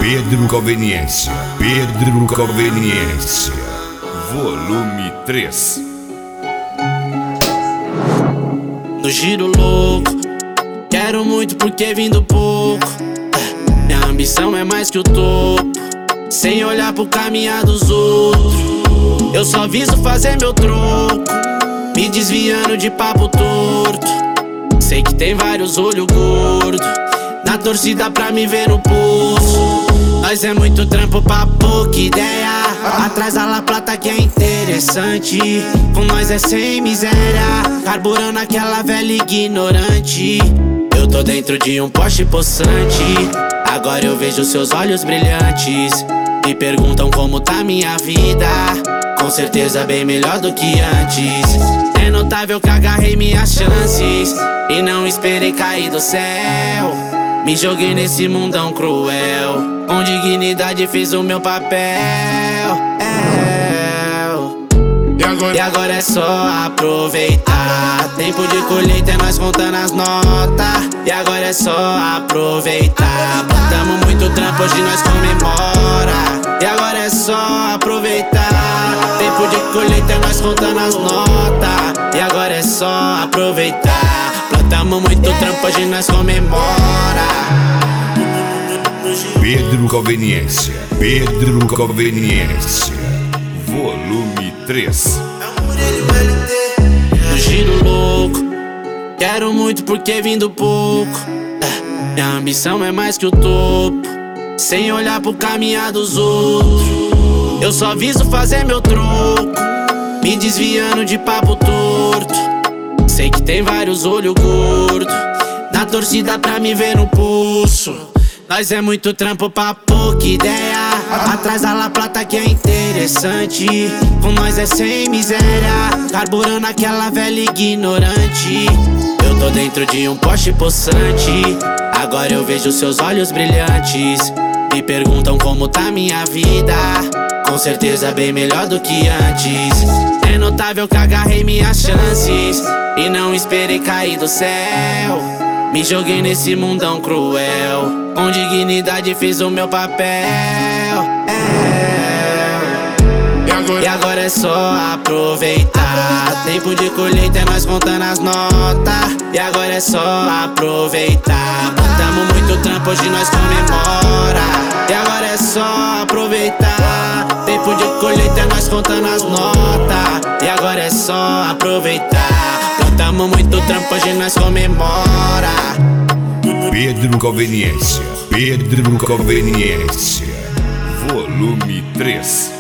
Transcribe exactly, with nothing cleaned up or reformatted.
Pedro Conveniência, Pedro Conveniência, volume três. No giro louco, quero muito porque vim do pouco. Minha ambição é mais que o topo, sem olhar pro caminhar dos outros. Eu só viso fazer meu troco, me desviando de papo torto. Sei que tem vários olhos gordos na torcida pra me ver no pulso. Nós é muito trampo pra pouca ideia, atrás da La Plata que é interessante. Com nós é sem miséria, carburando aquela velha ignorante. Eu tô dentro de um Porsche possante, agora eu vejo seus olhos brilhantes. Me perguntam como tá minha vida, com certeza bem melhor do que antes. É notável que agarrei minhas chances e não esperei cair do céu. Me joguei nesse mundão cruel, com dignidade fiz o meu papel. É. E, agora? e agora é só aproveitar. Tempo de colheita é nós contando as notas. E agora é só aproveitar. Botamos muito trampo, hoje nós comemora. E agora é só aproveitar. Tempo de colheita é nós contando as notas. E agora é só aproveitar. Plantamos muito trampo, hoje nós comemora. Pedro Conveniência, Pedro Conveniência, volume três. No giro louco, quero muito porque vim do pouco. Minha ambição é mais que o topo, sem olhar pro caminhar dos outros. Eu só viso fazer meu troco, me desviando de papo torto. Sei que tem vários olhos gordos na torcida pra me ver no pulso. Nós é muito trampo pra pouca ideia, atrás da La Plata que é interessante. Com nós é sem miséria, carburando aquela velha ignorante. Eu tô dentro de um Porsche possante, agora eu vejo seus olhos brilhantes. Me perguntam como tá minha vida, com certeza bem melhor do que antes. É notável que agarrei minhas chances e não esperei cair do céu. Me joguei nesse mundão cruel, com dignidade fiz o meu papel. É. E, agora? e agora é só aproveitar. Tempo de colheita é nós contando as notas. E agora é só aproveitar. Botamos muito trampo, hoje nós comemora. E agora é só aproveitar. Tempo de colheita é nós contando as notas. E agora é só aproveitar. Plantamos muito trampo, hoje nós comemora. Pedro Conveniência, Pedro Conveniência, volume três.